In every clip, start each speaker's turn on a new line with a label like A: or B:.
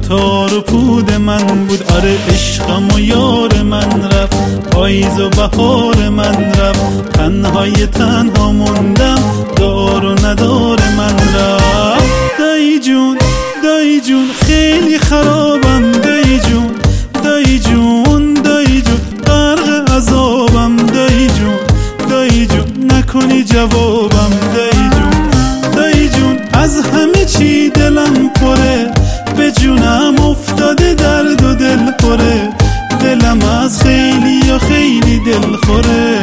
A: تار و پود من بود. آره عشقم و یار من رفت، پاییز و بهار من رفت، تنهای تنها موندم، دار و ندار من رفت. دایی جون دایی جون خیلی خرابم، دایی جون دایی جون دایی جون غرق عذابم، دایی جون دایی جون نکنی جوابم، دایی جون دایی جون از همه چی دلم پره، به جونم افتاده درد و دل پره، دلم از خیلی یا خیلی دل خوره.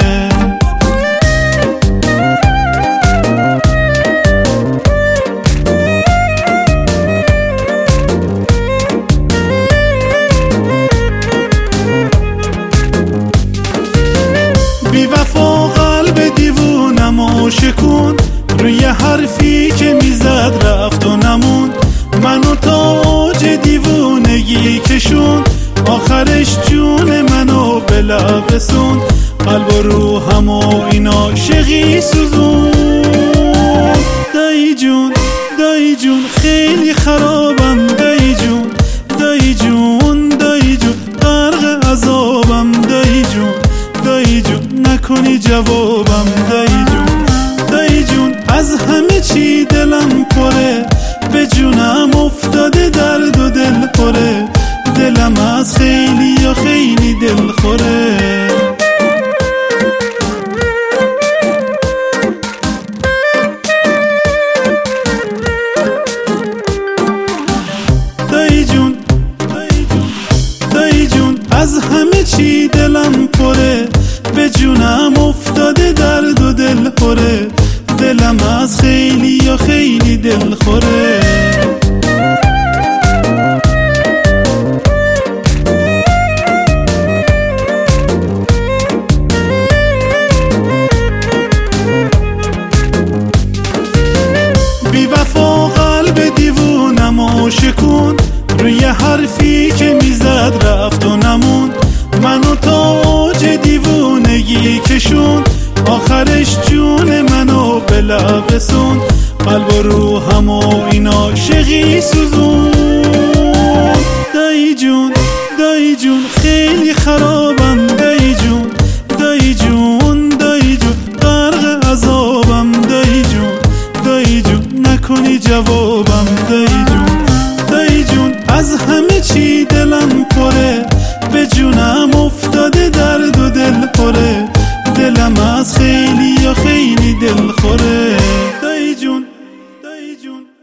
A: بی وفا قلب دیوونمو شکون، روی حرفی که میزد رفت و نمون، منو تا اوج دیوونگی کشون، آخرش جون منو به لب رسون، قلب و روحمو این عاشقی سوزون. دایی جون دایی جون خیلی خرابم، دایی جون دایی جون دایی جون غرق عذابم، دایی جون دایی جون نکنی جوابم، دایی جون دایی جون از همه چی دلم پره، به جونم افتاده درد و دل پره، دلم از خیلی یا خیلی دل خوره. دایی جون دایی جون از همه چی دلم پره، به جونم افتاده درد و دل پره، دلم از خیلی یا خیلی دل خوره. بی وفا قلب دیوونمو شکون، روی حرفی که میزد رفت و نمون، منو تا اوج دیوونگی کشون، آخرش جون منو به لب رسون، قلب و روحمو این عاشقی سوزون. دایی جون دایی جون خیلی خرابم، دایی جون دایی جون دایی جون غرق عذابم، دایی جون دایی جون نکنی جوابم، دایی جون دایی جون از همه چی دلم پره، به جونم افتاده درد و دل پره، دلم از خیلی یا خیلی دل خوره. دایی جون دایی جون